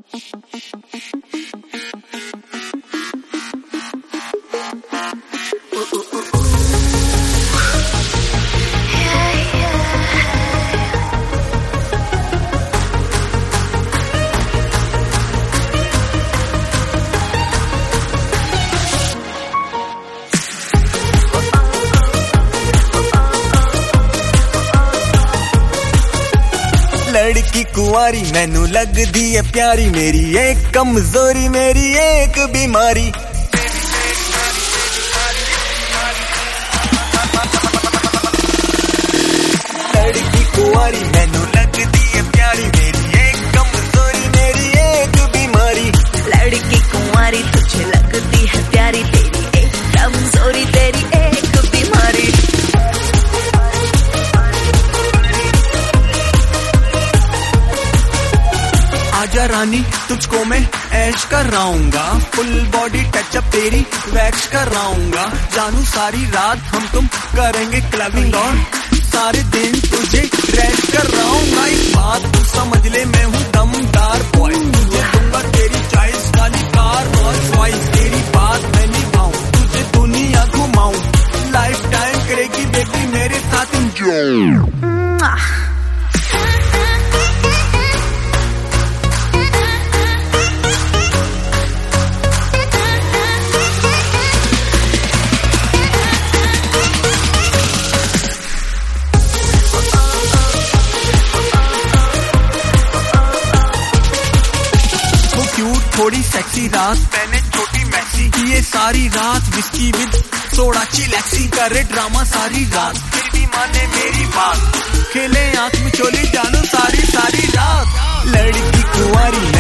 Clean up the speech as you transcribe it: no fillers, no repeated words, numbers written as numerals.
लड़की कुंवारी मैनू लगदी है प्यारी, मेरी एक कमजोरी मेरी एक बीमारी। लड़की कुंवारी मैनू लगदी है प्यारी, मेरी एक कमजोरी मेरी एक बीमारी। लड़की कुंवारी तुझे लगती है प्यारी, तेरी एक कमजोरी तेरी एक बीमारी। आजा रानी तुझको मैं ऐश कराऊंगा, फुल बॉडी टचअप तेरी वैक्स कराऊंगा। जानू सारी रात हम तुम करेंगे क्लबिंग और सारे दिन तुझे रेस्ट कराऊंगा। इस बात तू समझ ले मैं हूँ दमदार बॉय, तुझे दूंगा तेरी चॉइस वाली कार और चॉइस। तेरी बात मैं निभाऊं तुझे दुनिया घुमाऊं, लाइफ टाइम करेगी बेबी मेरे साथ एंजॉय। थोड़ी सेक्सी रात मैंने छोटी मैक्सी, ये सारी रात विस्की विद सोडा चिलैक्सी। करे ड्रामा सारी रात फिर भी माने मेरी बात, खेले आंख में चोली जानू सारी रात। लड़की कुंवारी